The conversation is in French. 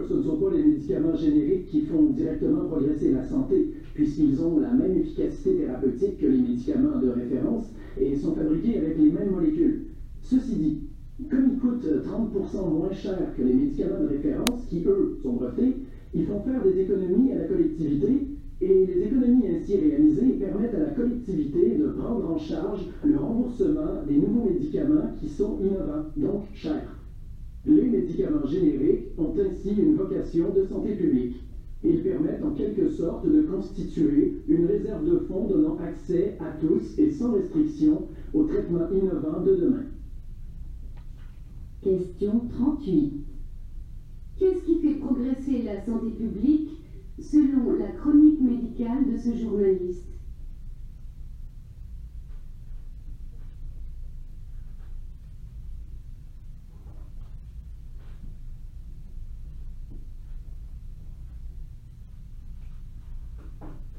sûr, ce ne sont pas les médicaments génériques qui font directement progresser la santé, puisqu'ils ont la même efficacité thérapeutique que les médicaments de référence et sont fabriqués avec les mêmes molécules. Ceci dit, comme ils coûtent 30% moins cher que les médicaments de référence, qui eux sont brevetés, ils font faire des économies à la collectivité et les économies ainsi réalisées permettent à la collectivité de prendre en charge le remboursement des nouveaux médicaments qui sont innovants, donc chers. Les médicaments génériques ont ainsi une vocation de santé publique. Ils permettent en quelque sorte de constituer une réserve de fonds donnant accès à tous et sans restriction aux traitements innovants de demain. Question 38. Qu'est-ce qui fait progresser la santé publique selon la chronique médicale de ce journaliste?